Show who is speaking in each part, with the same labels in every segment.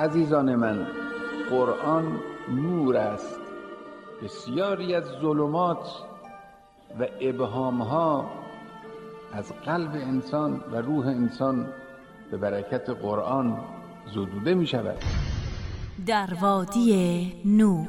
Speaker 1: عزیزان من، قرآن نور است. بسیاری از ظلمات و ابهامها از قلب انسان و روح انسان به برکت قرآن زدوده می شود.
Speaker 2: در وادی نور.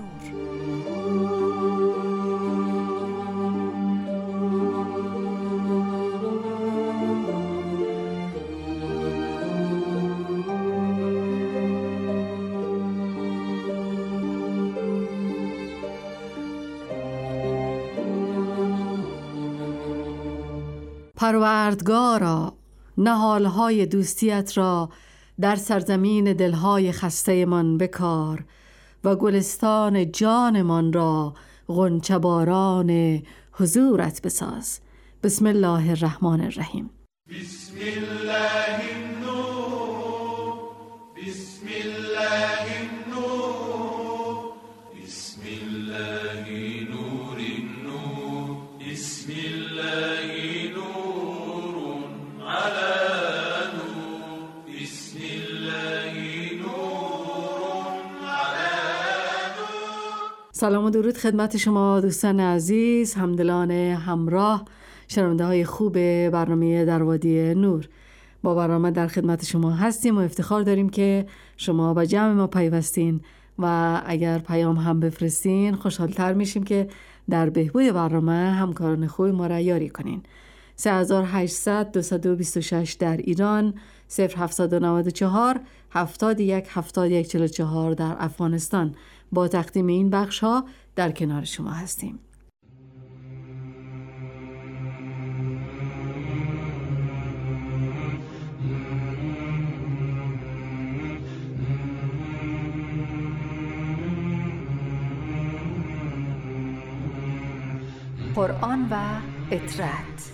Speaker 3: پروردگارا، نهالهای دوستیت را در سرزمین دلهای خسته من بکار و گلستان جانمان را غنچه‌باران حضورت بساز. بسم الله الرحمن الرحیم.
Speaker 4: بسم الله النور، بسم الله النور، بسم الله نور النور، بسم الله نور على نور، بسم الله نور على نور.
Speaker 3: سلام و درود خدمت شما دوستان عزیز، همدلان همراه، شنونده های خوب برنامه در وادی نور. با برنامه در خدمت شما هستیم و افتخار داریم که شما با جمع ما پیوستین و اگر پیام هم بفرستین خوشحالتر میشیم که در بهبود برنامه همکاران خوب ما را یاری کنین. 3800 226 در ایران، 0794 71 71 44 در افغانستان. با تقدیم این بخش ها در کنار شما هستیم. قرآن و اطرت.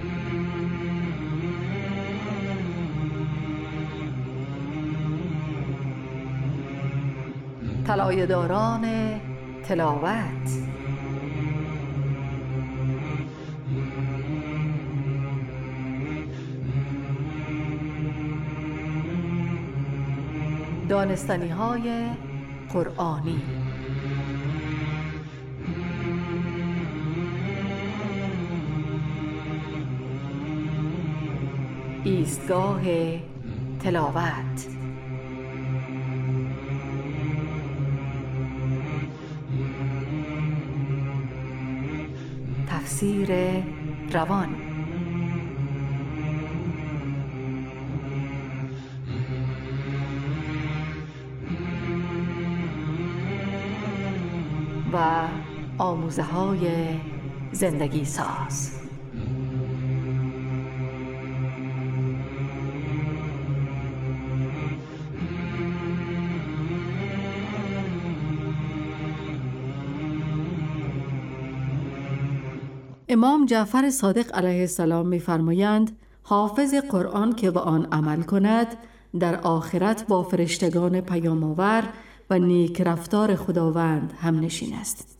Speaker 3: طلایه‌داران تلاوت. دانستنی‌های قرآنی. ایستگاه تلاوت. تفسیر روان. و آموزه‌های زندگی ساز. امام جعفر صادق علیه السلام می‌فرمایند حافظ قرآن که به آن عمل کند در آخرت با فرشتگان پیام‌آور و نیک رفتار خداوند هم نشین است.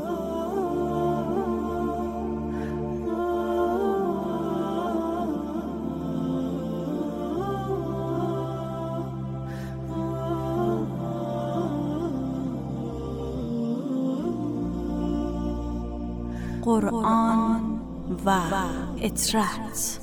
Speaker 2: قرآن و اطرت.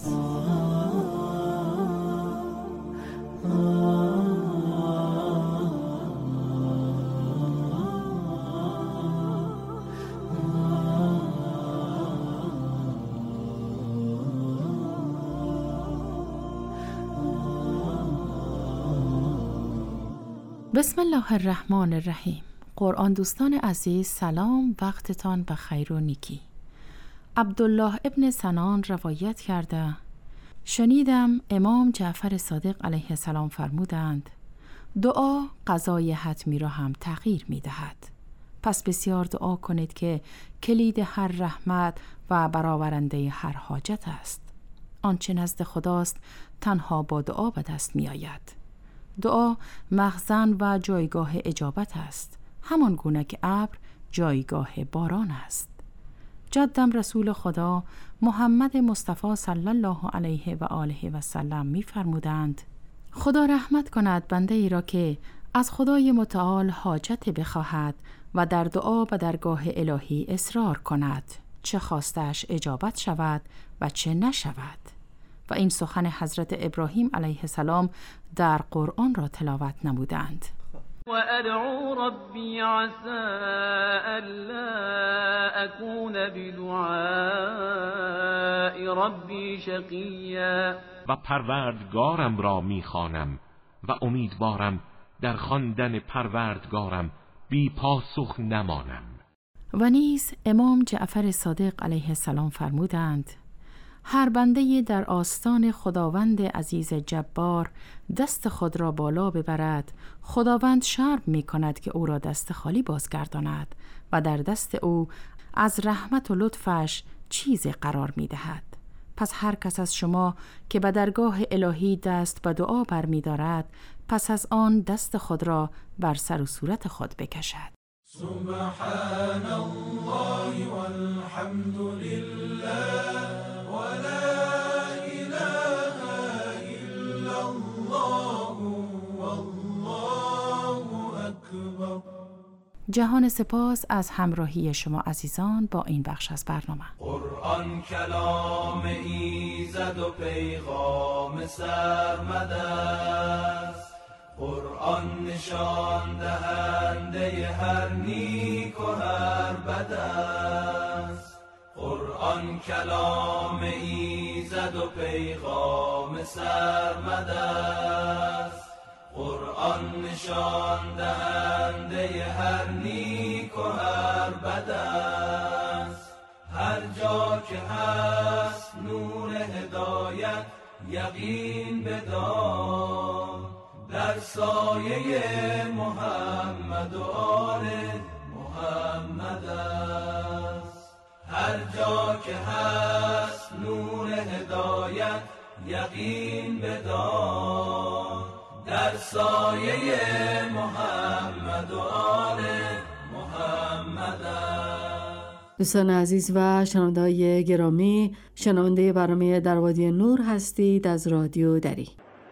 Speaker 5: بسم الله الرحمن الرحیم. قرآن دوستان عزیز، سلام، وقتتان بخیر و نیکی. عبدالله ابن سنان روایت کرده: شنیدم امام جعفر صادق علیه السلام فرمودند دعا قضای حتمی را هم تغییر می دهد. پس بسیار دعا کنید که کلید هر رحمت و برآورنده هر حاجت است. آنچه نزد خداست تنها با دعا به دست می آید. دعا مخزن و جایگاه اجابت است، همان گونه که ابر جایگاه باران است. جدم رسول خدا محمد مصطفی صلی الله علیه و آله و سلم می فرمودند خدا رحمت کند بنده ای را که از خدای متعال حاجت بخواهد و در دعا به درگاه الهی اصرار کند، چه خواستش اجابت شود و چه نشود. و این سخن حضرت ابراهیم علیه السلام در قرآن را تلاوت نمودند.
Speaker 6: وأدعو ربي عسى ألا أكون بدعاء ربي شقيا.
Speaker 7: و پروردگارم را میخوانم و امیدوارم در خواندن پروردگارم بی پاسخ نمانم.
Speaker 5: و نیز امام جعفر صادق علیه السلام فرمودند: هر بنده در آستان خداوند عزیز جبار دست خود را بالا ببرد، خداوند شرم می کند که او را دست خالی بازگرداند و در دست او از رحمت و لطفش چیزی قرار می دهد. پس هر کس از شما که به درگاه الهی دست به دعا بر می دارد، پس از آن دست خود را بر سر و صورت خود بکشد.
Speaker 4: سبحان الله والحمد لله ولا اله الا الله والله اکبر.
Speaker 5: جهان سپاس از همراهی شما عزیزان با این بخش از برنامه.
Speaker 4: قرآن کلام ایزد و پیغام سرمد است، قرآن نشان دهنده هر نیک و هر بد است. قرآن کلام ایزد و پیغام سرمد است، قرآن نشان دهنده هر نیک و هر بد است. هر جا که هست نور هدایت یقین بدار، در سایه محمد و آل محمد است. هر جا که هست نور هدایت یقین بدار، در سایه محمد و آل محمد است.
Speaker 3: دوستان عزیز و شنونده‌های گرامی، شنونده برنامه در وادی نور هستید از رادیو دری.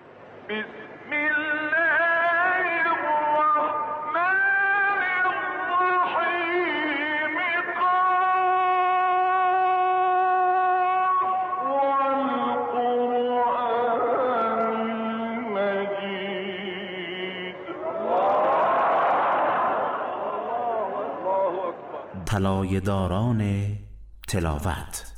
Speaker 8: طلایه داران تلاوت.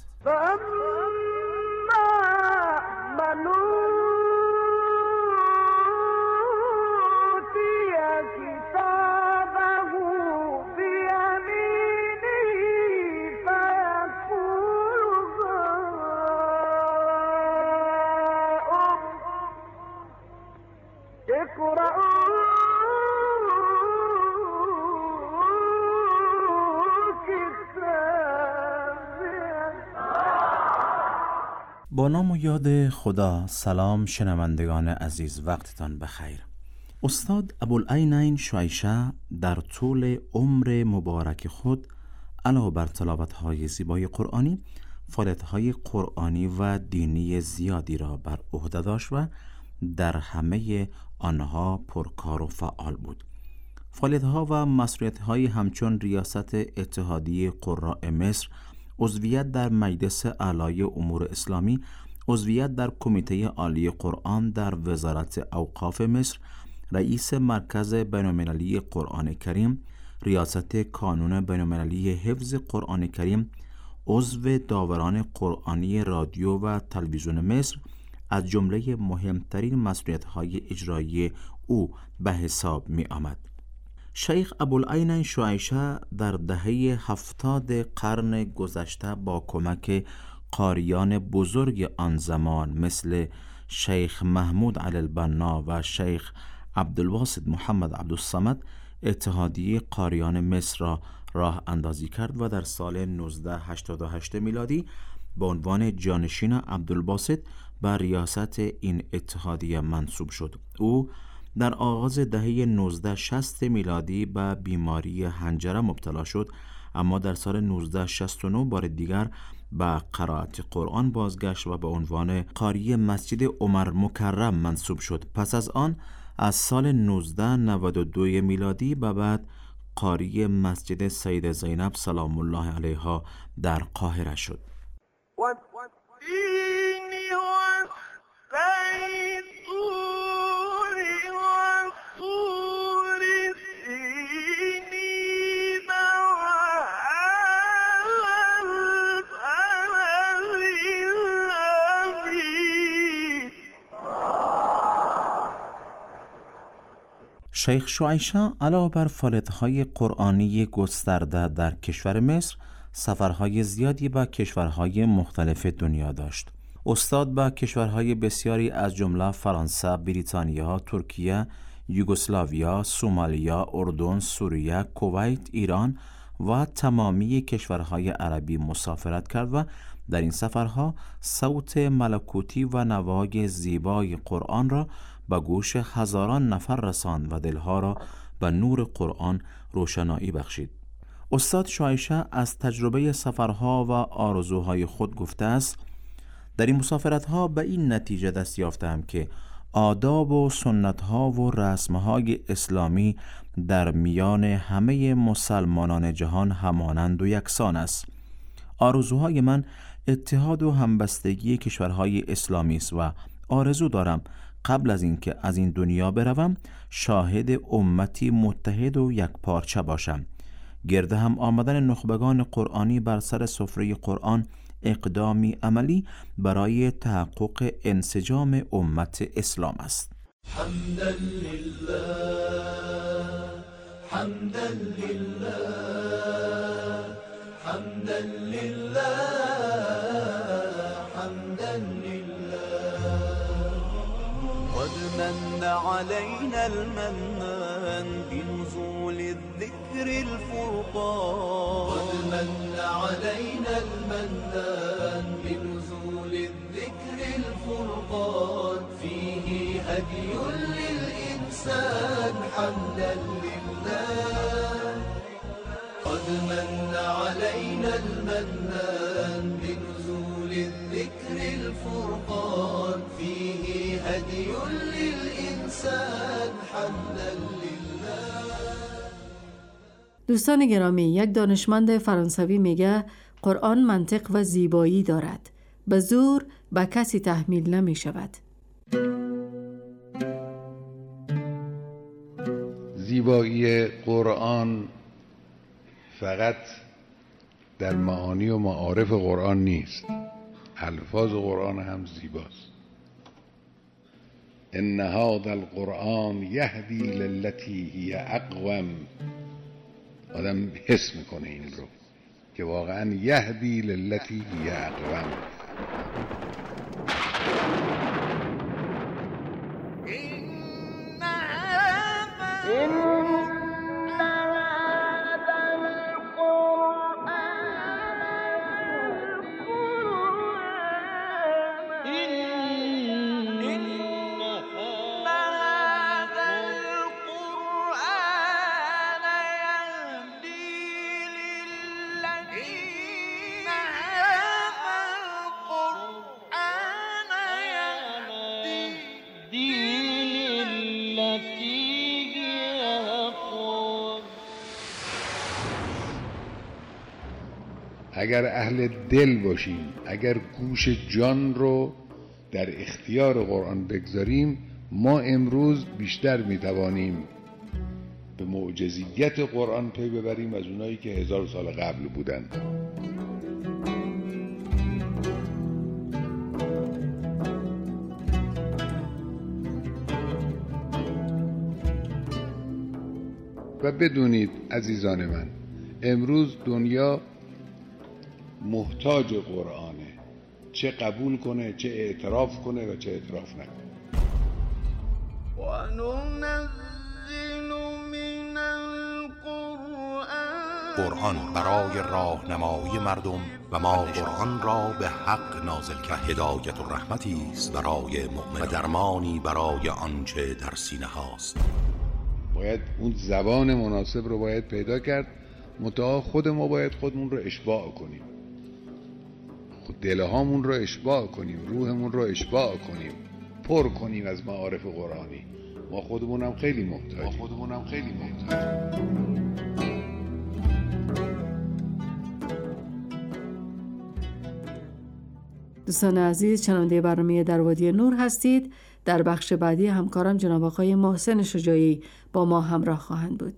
Speaker 8: با نام و یاد خدا. سلام شنوندگان عزیز، وقتتان بخیر. استاد ابوالعینین شعیشه در طول عمر مبارک خود علاوه بر تلاوت‌های زیبای قرآنی، فعالیت‌های قرآنی و دینی زیادی را بر عهده داشت و در همه آنها پرکار و فعال بود. فعالیت‌ها و مسئولیت‌های همچون ریاست اتحادیه قراء مصر، عضویت در مجلس اعلی امور اسلامی، عضویت در کمیته عالی قرآن در وزارت اوقاف مصر، رئیس مرکز بین‌المللی قرآن کریم، ریاست کانون بین‌المللی حفظ قرآن کریم، عضو داوران قرآنی رادیو و تلویزیون مصر از جمله مهمترین مسئولیت‌های اجرایی او به حساب می آمد. شیخ ابوالعینین شعیشه در دهه 70 قرن گذشته با کمک قاریان بزرگ آن زمان مثل شیخ محمود علی البنا و شیخ عبدالواسط محمد عبدالصمد اتحادیه قاریان مصر را راه اندازی کرد و در سال 1988 میلادی به عنوان جانشین عبدالباسط بر ریاست این اتحادیه منصوب شد. او در آغاز دهه 1960 میلادی به بیماری حنجره مبتلا شد، اما در سال 1969 بار دیگر به قرائت قرآن بازگشت و به عنوان قاری مسجد عمر مکرم منصوب شد. پس از آن از سال 1992 میلادی به بعد قاری مسجد سید زینب سلام الله علیها در قاهره شد. شیخ شعیشه علاوه بر فعالیت‌های قرآنی گسترده در کشور مصر، سفرهای زیادی به کشورهای مختلف دنیا داشت. استاد به کشورهای بسیاری از جمله فرانسه، بریتانیا، ترکیه، یوگسلاویا، سومالیا، اردن، سوریه، کویت، ایران و تمامی کشورهای عربی مسافرت کرد و در این سفرها صوت ملکوتی و نوای زیبای قرآن را به گوش هزاران نفر رساند و دلها را به نور قرآن روشنایی بخشید. استاد شعیشه از تجربه سفرها و آرزوهای خود گفته است: در این مسافرتها به این نتیجه دست یافتم که آداب و سنتها و رسمهای اسلامی در میان همه مسلمانان جهان همانند و یکسان است. آرزوهای من اتحاد و همبستگی کشورهای اسلامی است و آرزو دارم قبل از اینکه از این دنیا بروم شاهد امتی متحد و یکپارچه باشم. گرد هم آمدن نخبگان قرآنی بر سر سفره قرآن اقدامی عملی برای تحقق انسجام امت اسلام است.
Speaker 4: حمدا لله حمدا لله حمدا لله حمدا لله قد من علينا المنان بنزول الذكر الفرقان قد من علينا المنان بنزول الذكر الفرقان فيه هدي للإنسان حمدا لله قد من علينا المنان بنزول الذكر الفرقان فيه هدي للإنسان حمدا لله.
Speaker 3: دوستان گرامی، یک دانشمند فرانسوی میگه قرآن منطق و زیبایی دارد، به زور به کسی تحمیل نمی شود.
Speaker 9: زیبایی قرآن فقط در معانی و معارف قرآن نیست، الفاظ قرآن هم زیباست. ان هذا القرآن یهدی للتی هی اقوم. آدم حس میکنه این رو که واقعا یهدی للتی هی اقوم. اگر اهل دل باشیم، اگر گوش جان رو در اختیار قرآن بگذاریم، ما امروز بیشتر میتوانیم به معجزیت قرآن پی ببریم از اونایی که 1000 سال قبل بودن. و بدونید عزیزان من، امروز دنیا محتاج قرآنه، چه قبول کنه، چه اعتراف کنه و چه اعتراف نکنه.
Speaker 10: قرآن برای راهنمایی مردم و ما قرآن را به حق نازل کرد. هدایت و رحمتی است برای مؤمن و درمانی برای آنچه در سینه هاست.
Speaker 9: باید اون زبان مناسب رو باید پیدا کرد، منتها خود ما باید خودمون رو اشباع کنیم، دلهامون رو اشباع کنیم، روحمون رو اشباع کنیم، پر کنیم از معارف قرآنی ما خودمونم خیلی محتاجیم.
Speaker 3: دوستان عزیز، شنونده برنامه در وادی نور هستید. در بخش بعدی همکارم جناب آقای محسن شجاعی با ما همراه خواهند بود.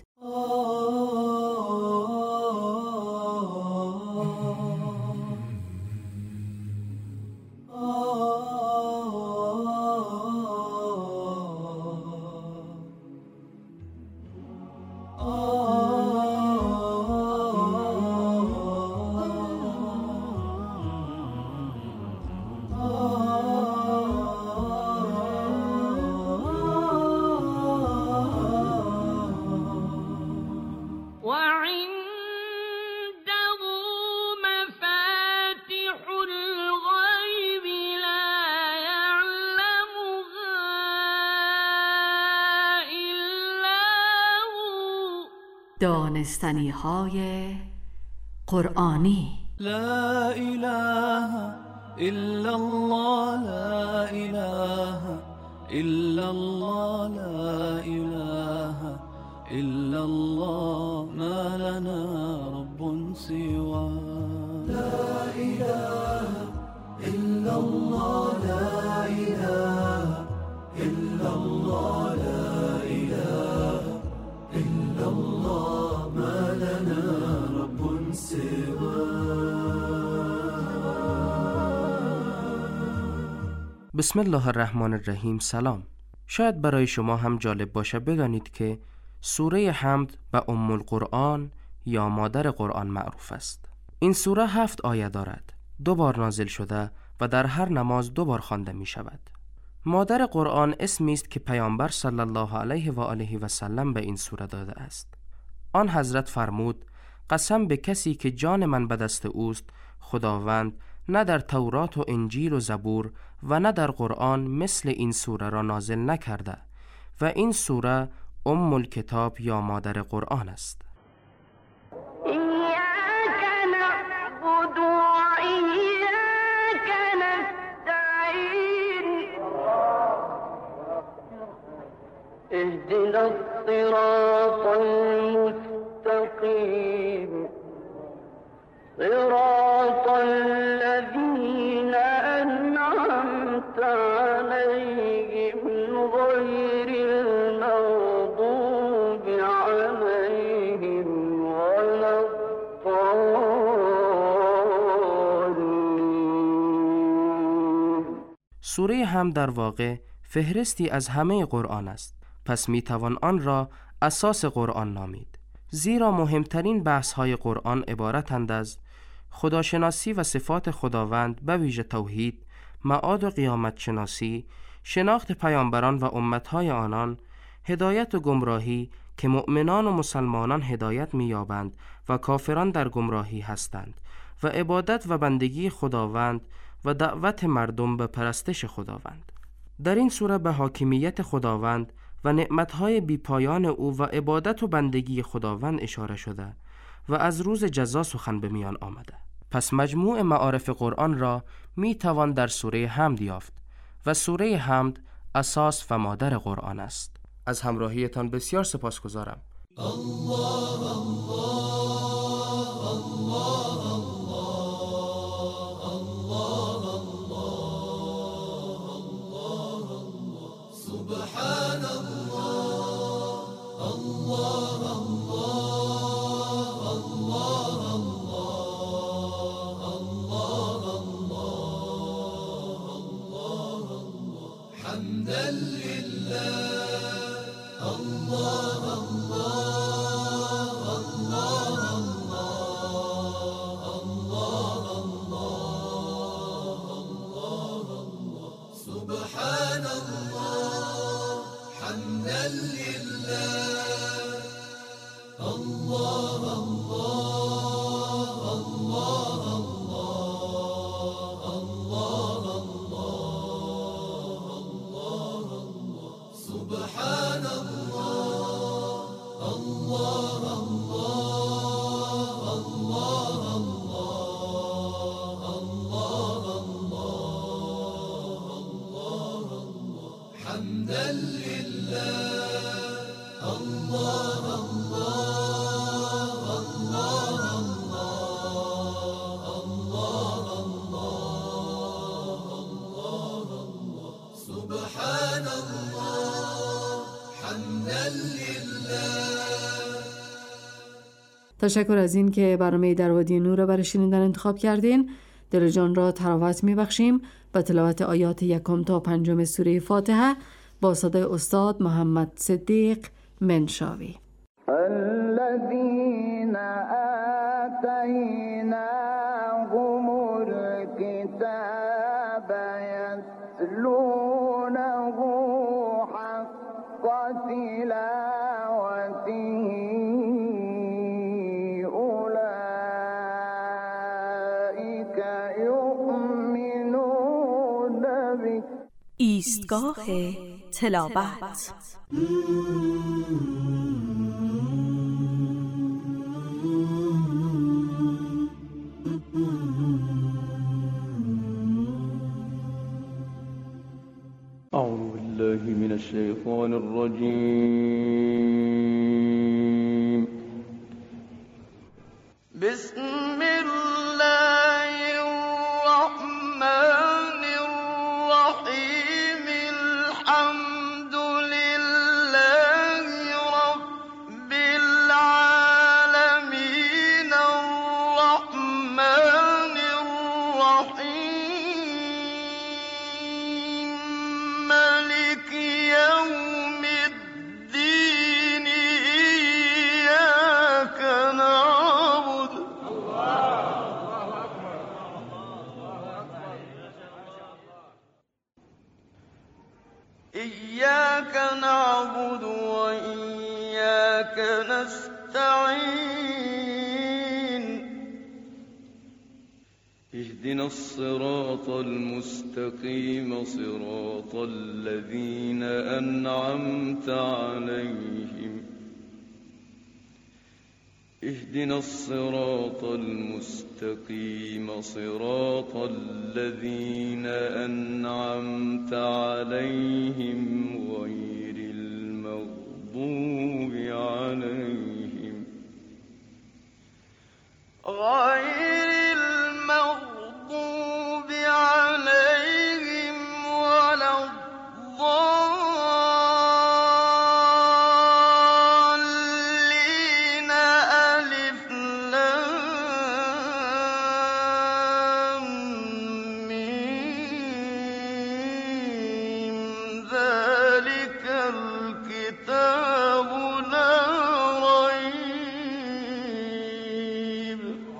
Speaker 3: دانستنی‌های قرآنی.
Speaker 11: لا اله الا الله، لا اله الا الله، لا اله الا الله، ما لنا رب سواه. لا اله الا الله، لا اله الا الله، لا اله الا الله، ما لنا رب سواه.
Speaker 12: بسم الله الرحمن الرحیم. سلام. شاید برای شما هم جالب باشه بدانید که سوره حمد به ام القرآن یا مادر قرآن معروف است. این سوره 7 آیه دارد. 2 بار نازل شده و در هر نماز 2 بار خوانده می شود. مادر قرآن اسمی است که پیامبر صلی الله علیه و آله و سلم به این سوره داده است. آن حضرت فرمود: قسم به کسی که جان من به دست اوست، خداوند نه در تورات و انجیل و زبور و نه در قرآن مثل این سوره را نازل نکرده و این سوره ام الکتاب یا مادر قرآن است.
Speaker 11: اهدنا الصراط المستقيم صراط الذين أنعمت عليهم غير المغضوب عليهم ولا الضالين.
Speaker 12: سوره هم در واقع فهرستی از همه قرآن است، پس می توان آن را اساس قرآن نامید، زیرا مهمترین بحث‌های قرآن عبارتند از خداشناسی و صفات خداوند به ویژه توحید، معاد و قیامت شناسی، شناخت پیامبران و امتهای آنان، هدایت و گمراهی که مؤمنان و مسلمانان هدایت می‌یابند و کافران در گمراهی هستند، و عبادت و بندگی خداوند و دعوت مردم به پرستش خداوند. در این سوره به حاکمیت خداوند و نعمتهای بیپایان او و عبادت و بندگی خداوند اشاره شده و از روز جزا سخن به میان آمده. پس مجموع معارف قرآن را می توان در سوره حمد یافت و سوره حمد اساس و مادر قرآن است. از همراهیتان بسیار سپاسگزارم. الله الله الله الله الله سبحان الله الله الله الله الله حمدا لله الله الله الله الله سبحان الله حمدا لله الله الله الله الله سبحان الله الله الله
Speaker 4: حمدا لله الله الله الله الله الله الله سبحان الله حمدا لله.
Speaker 3: تشکر از این که برنامه در وادی نور را برای شنیدن انتخاب کردین. دل جان را تراوت می‌بخشیم با تلاوت آیات 1 تا 5 سوره فاتحه با صدای استاد محمد صدیق منشاوی.
Speaker 11: الذين آتيناهم الكتاب يتلونه حق تلاوته أولئك يؤمنون به.
Speaker 2: ایستگاه تلاوت.
Speaker 6: أعوذ بالله من الشيطان الرجيم.
Speaker 11: بسم الله الرحمن الرحيم. الحمد لله رب العالمين الرحمن الرحيم مالك يوم الدين إياك نعبد وإياك نستعين. اهدنا الصراط المستقيم صراط الذين أنعمت عليهم. اهدنا الصراط المستقيم صراط الذين أنعمت عليهم غير المغضوب عليهم ولا الضالين. ألف لام ميم. ذلك الكتاب لا ريب.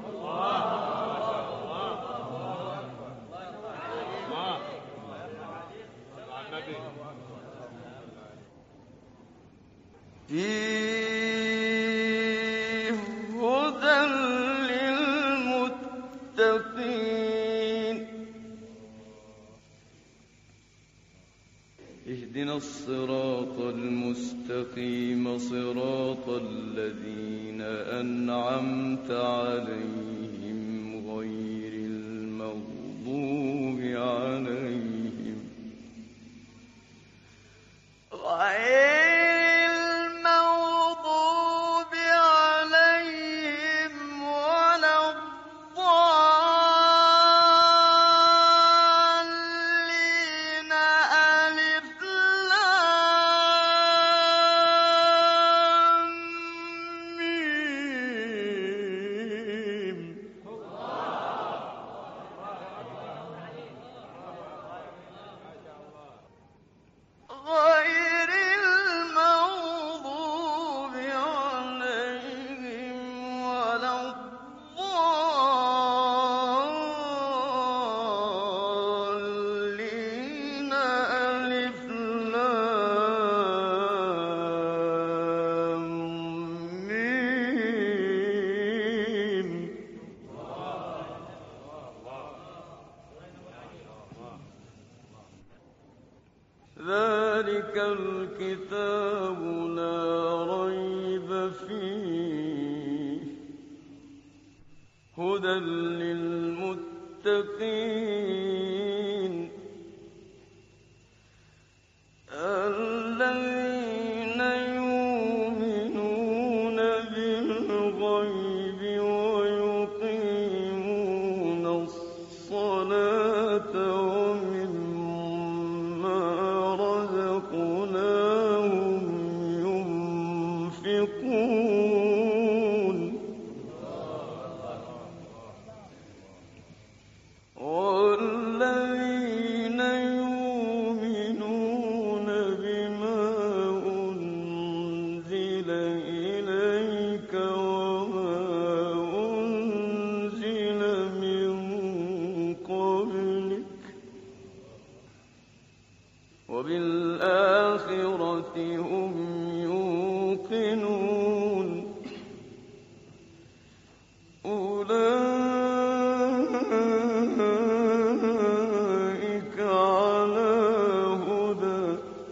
Speaker 11: فيه هدى للمتقين. اهدنا الصراط المستقيم صراط الذين أنعمت عليهم غير المغضوب عليهم ولا الضالين. ألف لام ميم. غير المغضوب عليهم ولا الضالين. ألف لام ميم. ذلك الكتاب لا ريب فيه هدى للمتقين. وبالآخرة هم يوقنون أولئك على هدى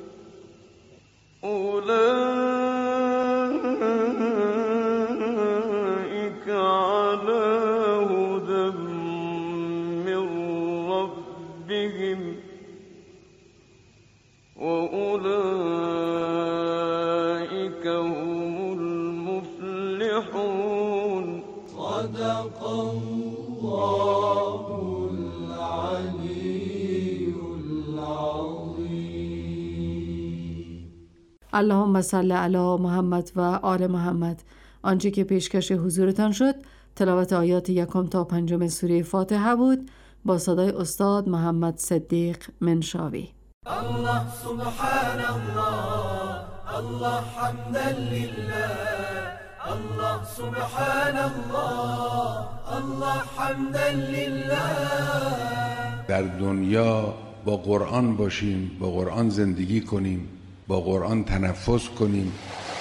Speaker 11: من ربهم وأولئك هم المفلحون. صدق الله العلي العظيم.
Speaker 3: اللهم صل علی محمد و آل محمد. آنچه که پیشکش حضورتان شد تلاوت آیات 1 تا 5 سوره فاتحه بود با صدای استاد محمد صدیق منشاوی.
Speaker 4: الله سبحان الله، الله حمدا لله، الله سبحان الله، الله حمدا لله.
Speaker 9: در دنیا با قرآن باشیم، با قرآن زندگی کنیم، با قرآن تنفس کنیم.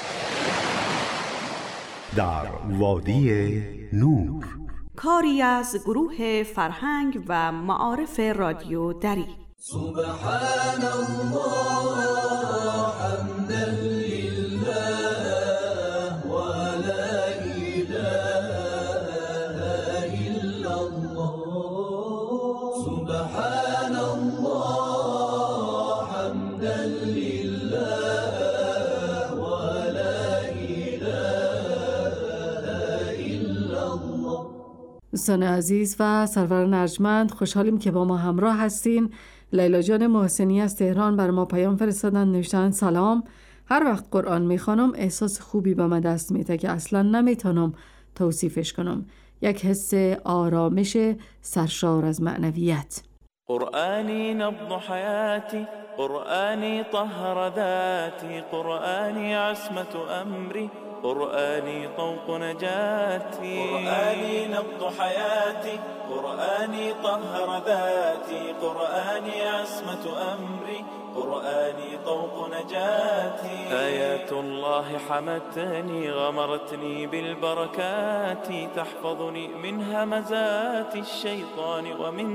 Speaker 10: در وادی نور،
Speaker 2: کاری از گروه فرهنگ و معارف رادیو دری.
Speaker 4: سبحان الله حمدا لله و لا اله الا الله. سبحان الله حمدا لله و لا اله الا الله.
Speaker 3: دوستان عزیز و سرور نرجمند، خوشحالیم که با ما همراه هستین. لیلا جان محسنی از تهران بر ما پیام فرستادن، نوشتن سلام، هر وقت قرآن میخوانم احساس خوبی به من دست میده که اصلا نمیتونم توصیفش کنم. یک حس آرامش سرشار از معنویت.
Speaker 13: قرآنی نبض حیاتی، قرآنی طهر ذاتی، قرآنی عصمت امری، قرآني طوق نجاتي، قرآني نبض حياتي، قرآني طهر ذاتي، قرآني عصمة أمري، قرآني طوق نجاتي. آيات الله حمتني غمرتني بالبركات، تحفظني من همزات الشيطان ومن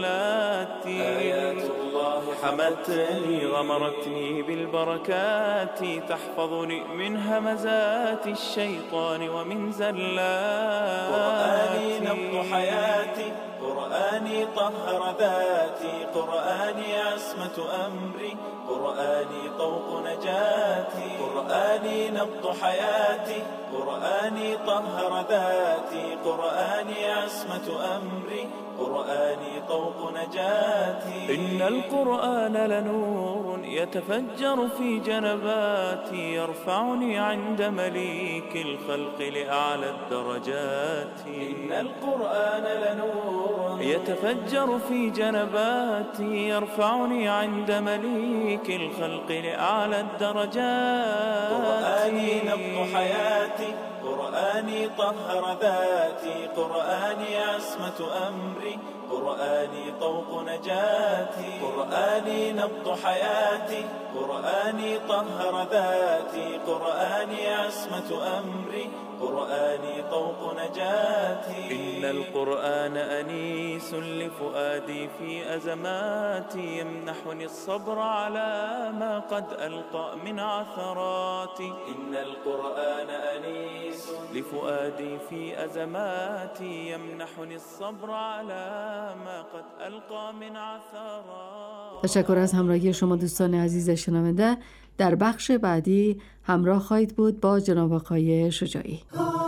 Speaker 13: زلاتي. آيات الله حمتني غمرتني بالبركات، تحفظني من همزات الشيطان ومن زلاتي. قرآني نبض حياتي، قرآني طهر ذاتي، قرآني عصمة أمري، قرآني طوق نجاتي. قرآني نبض حياتي، قرآني طهر ذاتي، قرآني عصمة أمري، قرآني طوق نجاتي. إن القرآن لنور يتفجر في جنباتي، يرفعني عند مليك الخلق لأعلى الدرجات. إن القرآن لنور يتفجر في جنباتي، يرفعني عند مليك الخلق لأعلى الدرجات. قرآني نبض حياتي، قرآني طهر ذاتي، قرآني عصمة أمري، قرآني طوق نجاتي. قرآني نبض حياتي، قرآني طهر ذاتي، قرآني عصمة أمري، قرآني طوق نجاتي. إن القرآن أنيس لفؤادي في أزماتي، يمنحني الصبر على ما قد ألقى من عثراتي. إن القرآن أنيس لفؤادي في أزماتي، يمنحني الصبر على ما قد ألقى من عثراتي.
Speaker 3: تشکر از همراهی شما دوستان عزیز شنونده. در بخش بعدی همراه خواهید بود با جناب آقای شجاعی.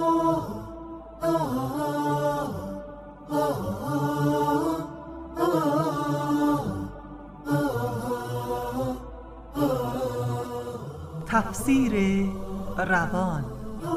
Speaker 14: تفسیر روان.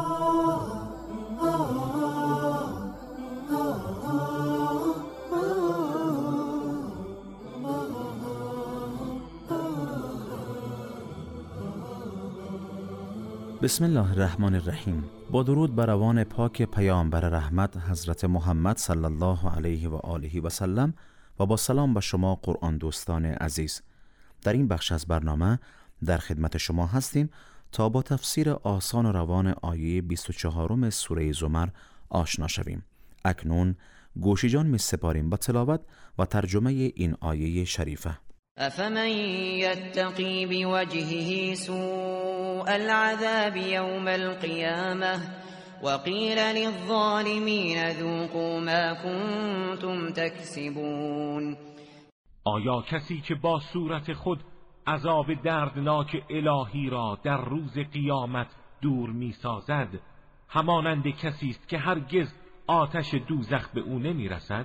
Speaker 8: بسم الله الرحمن الرحیم. با درود بر روان پاک پیامبر رحمت حضرت محمد صلی الله علیه و آله و سلم و با سلام به شما قرآن دوستان عزیز. در این بخش از برنامه در خدمت شما هستیم تا با تفسیر آسان و روان آیه 24 سوره زمر آشنا شویم. اکنون گوشی جان می سپاریم با تلاوت و ترجمه این آیه شریفه.
Speaker 15: افمن یتقی بوجهه سوء العذاب یوم القیامه وقیل للظالمین ذوقوا ما کنتم تکسبون.
Speaker 7: آیا کسی که با صورت خود عذاب دردناک الهی را در روز قیامت دور می سازد همانند کسی است که هرگز آتش دوزخ به او نمی رسد؟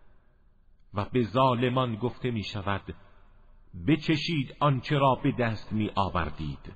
Speaker 7: و به ظالمان گفته می شود بچشید آنچه را به دست می آوردید.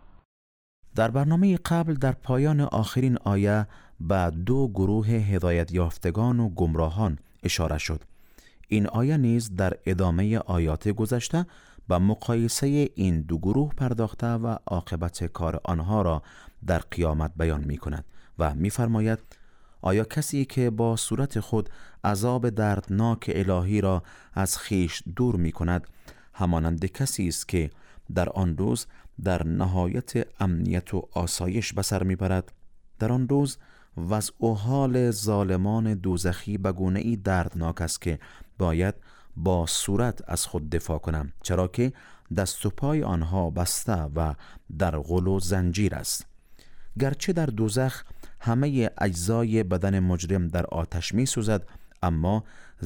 Speaker 8: در برنامه قبل در پایان آخرین آیه به دو گروه هدایت یافتگان و گمراهان اشاره شد. این آیه نیز در ادامه آیات گذشته به مقایسه این دو گروه پرداخته و عاقبت کار آنها را در قیامت بیان می کند و می فرماید آیا کسی که با صورت خود عذاب دردناک الهی را از خیش دور می کند همانند کسی است که در آن روز در نهایت امنیت و آسایش به سر می برد؟ در آن روز وضع و حال ظالمان دوزخی به گونه‌ای دردناک است که باید با صورت از خود دفاع کنم، چرا که دست و پای آنها بسته و در غل و زنجیر است. گرچه در دوزخ همه اجزای بدن مجرم در آتش می سوزد، اما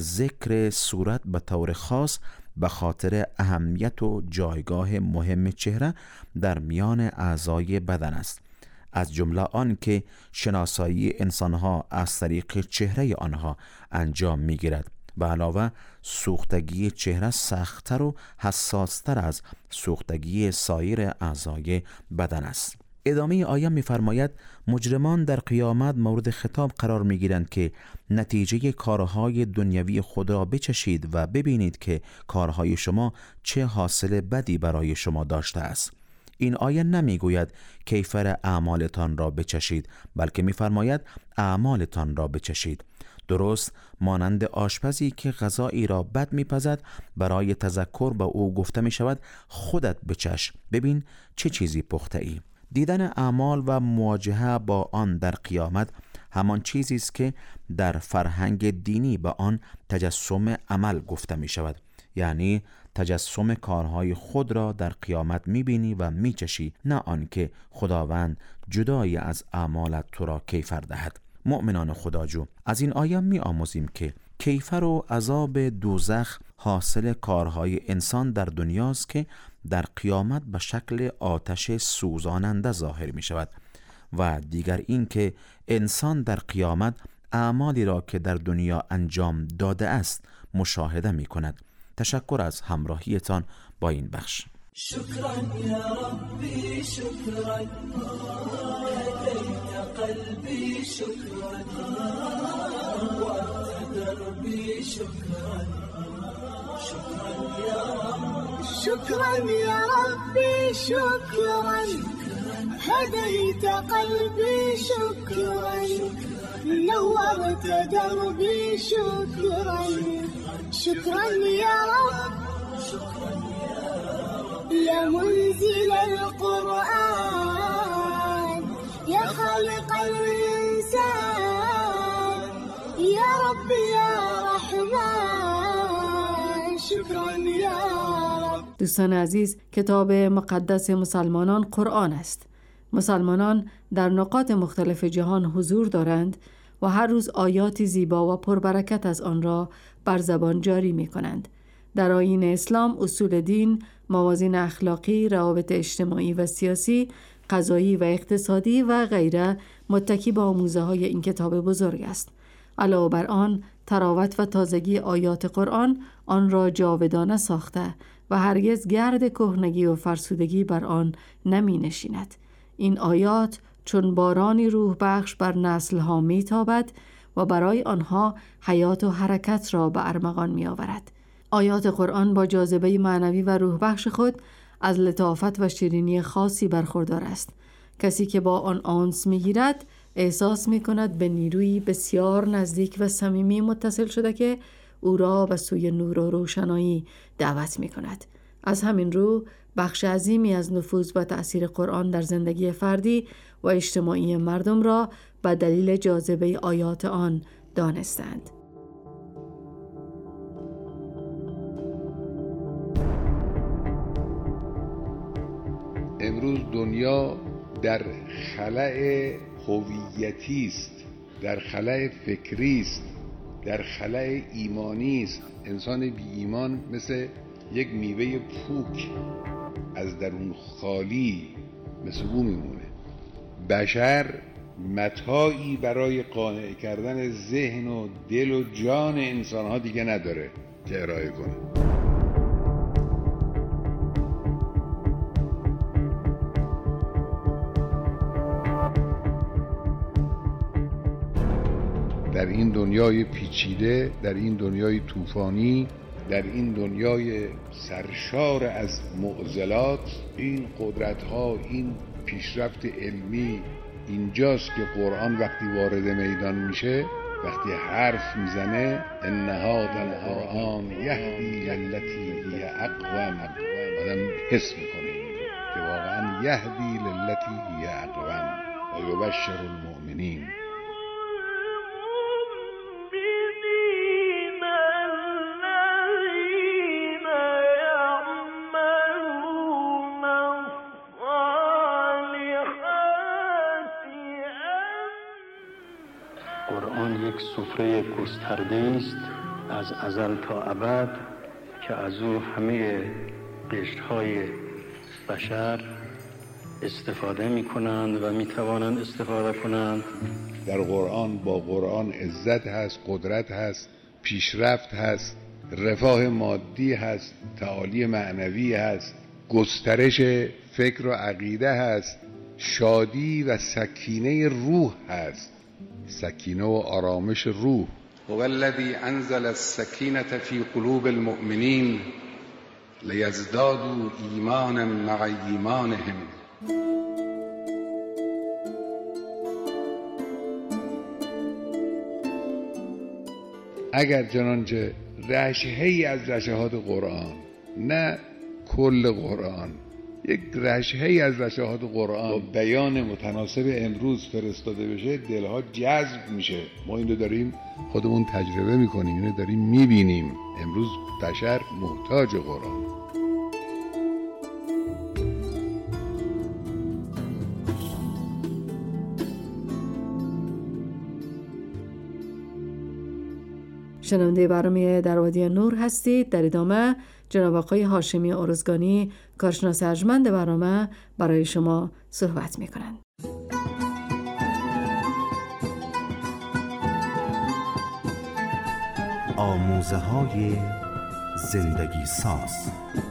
Speaker 8: ذکر صورت به طور خاص به خاطر اهمیت و جایگاه مهم چهره در میان اعضای بدن است، از جمله آن که شناسایی انسانها از طریق چهره آنها انجام می گیرد. به علاوه سوختگی چهره سخت‌تر و حساس‌تر از سوختگی سایر اعضای بدن است. ادامه آیه می‌فرماید مجرمان در قیامت مورد خطاب قرار می‌گیرند که نتیجه کارهای دنیوی خود را بچشید و ببینید که کارهای شما چه حاصل بدی برای شما داشته است. این آیه نمیگوید کیفر اعمالتان را بچشید، بلکه می‌فرماید اعمالتان را بچشید. درست مانند آشپزی که غذایی را بد میپزد، برای تذکر به او گفته می شود خودت بچش، ببین چه چیزی پخته ای. دیدن اعمال و مواجهه با آن در قیامت همان چیزی است که در فرهنگ دینی به آن تجسم عمل گفته می شود، یعنی تجسم کارهای خود را در قیامت می بینی و می چشی، نه آنکه خداوند جدای از اعمالت تو را کیفر دهد. مؤمنان خداجو، از این آیه می آموزیم که کیفر و عذاب دوزخ حاصل کارهای انسان در دنیاست که در قیامت به شکل آتش سوزاننده ظاهر می شود و دیگر این که انسان در قیامت اعمالی را که در دنیا انجام داده است مشاهده می کند. تشکر از همراهیتان با این بخش.
Speaker 4: شكرا يا ربي شكرا هديت قلبي شكرا وعدت دربي شكرا شكرا يا رب
Speaker 16: شكرا يا ربي شكرا هديت قلبي شكرا نورت دربي شكرا شكرا يا رب يا منزل القرآن يا خالق الإنسان يا رب يا رحمن شكرا يا رب.
Speaker 3: دوستان عزیز، کتاب مقدس مسلمانان قرآن است. مسلمانان در نقاط مختلف جهان حضور دارند و هر روز آیات زیبا و پربرکت از آن را بر زبان جاری می کنند. در آیین اسلام اصول دین، موازین اخلاقی، روابط اجتماعی و سیاسی، قضایی و اقتصادی و غیره متکی به آموزه های این کتاب بزرگ است. علاوه بر آن، تراوت و تازگی آیات قرآن آن را جاودانه ساخته و هرگز گرد کهنگی و فرسودگی بر آن نمی نشیند. این آیات چون بارانی روح بخش بر نسل ها می تابد و برای آنها حیات و حرکت را به ارمغان می آورد. آیات قرآن با جاذبه معنوی و روح بخش خود از لطافت و شیرینی خاصی برخوردار است. کسی که با آن آنس می گیرد احساس می کند به نیروی بسیار نزدیک و صمیمی متصل شده که او را به سوی نور و روشنایی دعوت می کند. از همین رو بخش عظیمی از نفوذ و تأثیر قرآن در زندگی فردی و اجتماعی مردم را به دلیل جاذبه آیات آن دانستند.
Speaker 9: امروز دنیا در خلأ هویتی است، در خلأ فکری است، در خلأ ایمانی است. انسان بی ایمان مثل یک میوه پوک از درون خالی مثل او میمونه. بشر متاعی برای قانع کردن ذهن و دل و جان انسانها دیگه نداره که ارائه کنه. در این دنیای پیچیده، در این دنیای طوفانی، در این دنیای سرشار از معضلات، این قدرت‌ها، این پیشرفت علمی اینجاست که قرآن وقتی وارد میدان میشه، وقتی حرف میزنه ان هذا القرآن یهدی للتی هی اقوم، آدم حس میکنه که واقعا یهدی للتی هی اقوم و یبشر المؤمنین.
Speaker 17: قرآن یک سفره گسترده است از ازل تا ابد که از او همه قشرهای بشر استفاده می کنند و می توانند استفاده کنند.
Speaker 9: در قرآن با قرآن عزت هست، قدرت هست، پیشرفت هست، رفاه مادی هست، تعالی معنوی هست، گسترش فکر و عقیده هست، شادی و سکینه روح هست، سکینه و آرامش روح.
Speaker 18: هو الذی انزل السکینة فی قلوب المؤمنین لیزدادوا ایمانا مع ایمانهم.
Speaker 9: اگر چنانچه رشحه‌ای از رشحات قرآن، نه کل قرآن، یک رشحه‌ای از رشحات قرآن با بیان متناسب امروز فرستاده بشه، دلها جذب میشه. ما این رو داریم خودمون تجربه میکنیم، اینو داریم میبینیم. امروز بشر محتاج قرآن.
Speaker 3: شنونده برنامه در وادی نور هستید. در ادامه جناب آقای هاشمی ارزگانی، کارشناس ارجمند برنامه، برای شما صحبت می‌کنند.
Speaker 8: آموزه‌های زندگی ساز.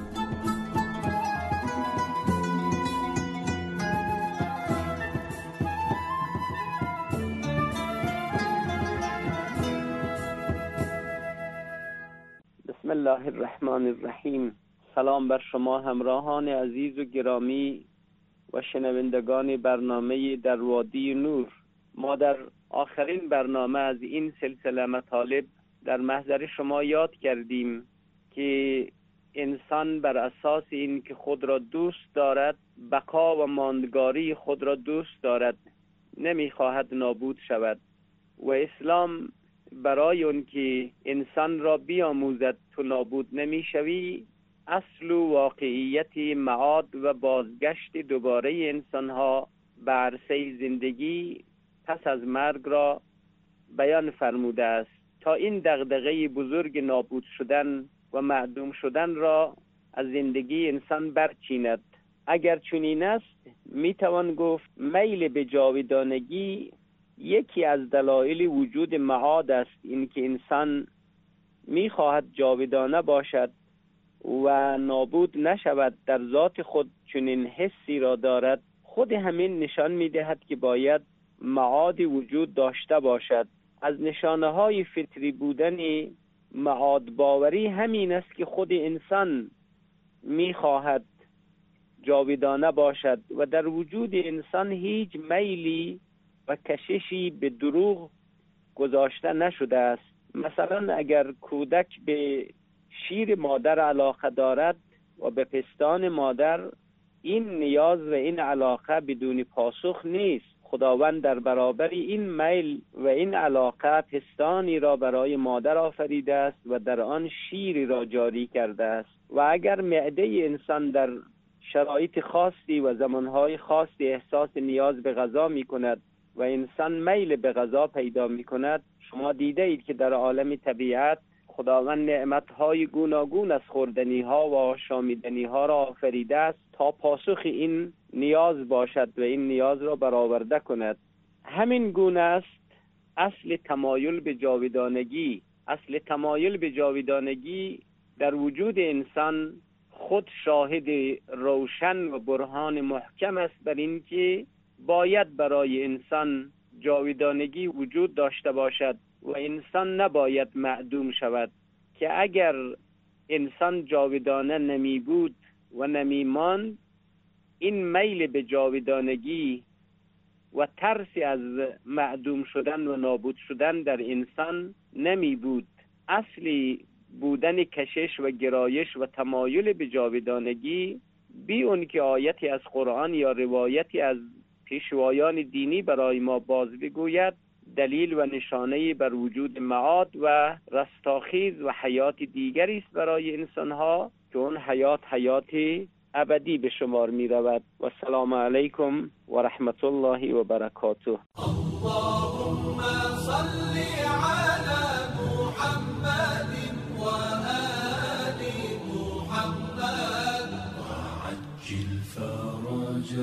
Speaker 19: بسم الله الرحمن الرحیم. سلام بر شما همراهان عزیز و گرامی و شنوندگان برنامه در وادی نور. ما در آخرین برنامه از این سلسله مطالب در محضر شما یاد کردیم که انسان بر اساس این که خود را دوست دارد، بقا و ماندگاری خود را دوست دارد، نمیخواهد نابود شود و اسلام برای اون که انسان را بیاموزد تو نابود نمیشوی، اصل و واقعیت معاد و بازگشت دوباره انسانها به عرصه زندگی پس از مرگ را بیان فرموده است تا این دغدغه بزرگ نابود شدن و معدوم شدن را از زندگی انسان برچیند. اگر چنین است میتوان گفت میل به جاودانگی یکی از دلایل وجود معاد است، این که انسان میخواهد جاودانه باشد و نابود نشود، در ذات خود چنین حسی را دارد. خود همین نشان میدهد که باید معاد وجود داشته باشد. از نشانه های فطری بودن معاد باوری همین است که خود انسان میخواهد جاودانه باشد و در وجود انسان هیچ میلی و کششی به دروغ گذاشته نشده است. مثلا اگر کودک به شیر مادر علاقه دارد و به پستان مادر این نیاز و این علاقه بدون پاسخ نیست. خداوند در برابر این میل و این علاقه پستانی را برای مادر آفریده است و در آن شیری را جاری کرده است و اگر معده انسان در شرایط خاصی و زمانهای خاصی احساس نیاز به غذا می کند و انسان میل به غذا پیدا می کند، شما دیده اید که در عالم طبیعت خداوند نعمتهای گوناگون از خوردنی ها و آشامیدنی ها را آفریده است تا پاسخ این نیاز باشد و این نیاز را برآورده کند. همین گونه است اصل تمایل به جاودانگی. اصل تمایل به جاودانگی در وجود انسان خود شاهد روشن و برهان محکم است بر این که باید برای انسان جاودانگی وجود داشته باشد و انسان نباید معدوم شود، که اگر انسان جاودانه نمی بود و نمی ماند، این میل به جاودانگی و ترسی از معدوم شدن و نابود شدن در انسان نمی بود. اصلی بودن کشش و گرایش و تمایل به جاودانگی بی اون که آیتی از قرآن یا روایتی از پیشوایان دینی برای ما باز بگوید، دلیل و نشانه بر وجود معاد و رستاخیز و حیات دیگری است برای انسانها که اون حیات ابدی به شمار می رود. و السلام علیکم و رحمت الله و برکاته.
Speaker 4: اللهم صل علی محمد و آل محمد وعجل فرج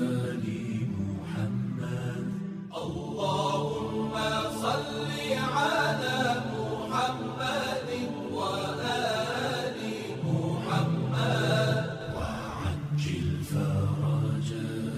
Speaker 4: محمد. اللهم صل على محمد وآل محمد وعجل فرج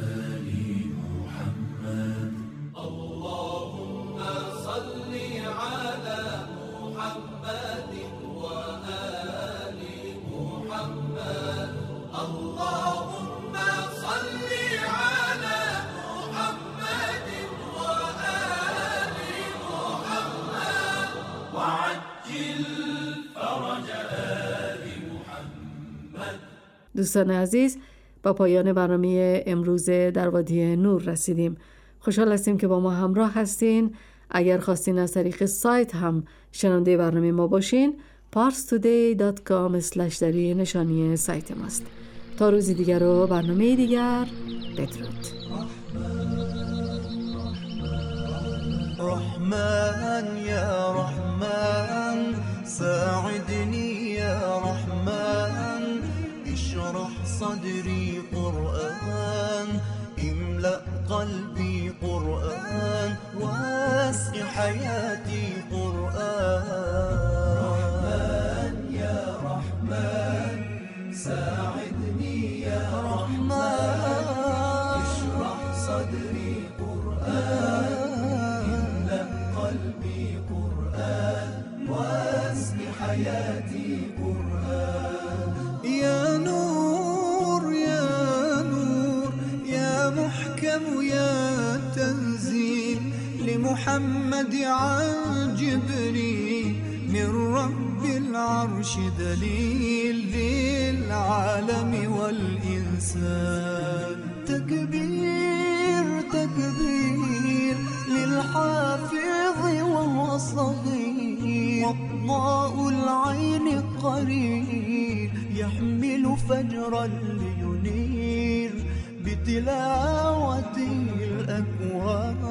Speaker 4: محمد. اللهم صل على محمد وآل محمد. اللهم صل على محمد وآل محمد وعجل فرج آل محمد.
Speaker 3: دوستان عزیز، با پایان برنامه امروز در وادی نور رسیدیم. خوشحال هستیم که با ما همراه هستین. اگر خواستین از طریق سایت هم شنونده برنامه ما باشین، parstoday.com/ نشانی سایت ماست. تا روزی دیگر و برنامه دیگر، بدرود.
Speaker 4: رحمن يا رحمن ساعدني يا رحمن اشرح صدري قرآن املأ قلبي قرآن واسق حياتي قرآن. رحمن يا رحمن ساعدني يا رحمن اشرح صدري قرآن املأ قلبي قرآن واسق حياتي قرآن. يا نور يا نور يا محكم يا تنزيل لمحمد عن جبريل من رب العرش دليل للعالم والإنسان. تكبير تكبير للحافظ وهو صغير وضاء العين قرير يحمل فجرا لينير بتلاوته الأكوان.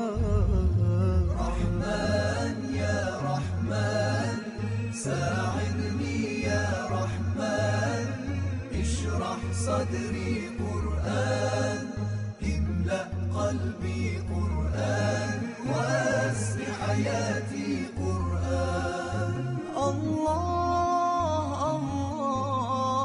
Speaker 4: رحمن يا رحمن ساعدني يا رحمن اشرح صدري قرآن املأ قلبي قرآن واسق حياتي قرآن. الله الله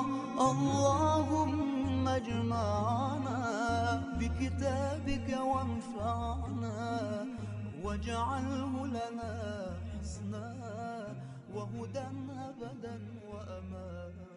Speaker 4: اللهم اجمعنا بكتابك وانفعنا واجعله لنا حسنا وهدى أبدا وأمان.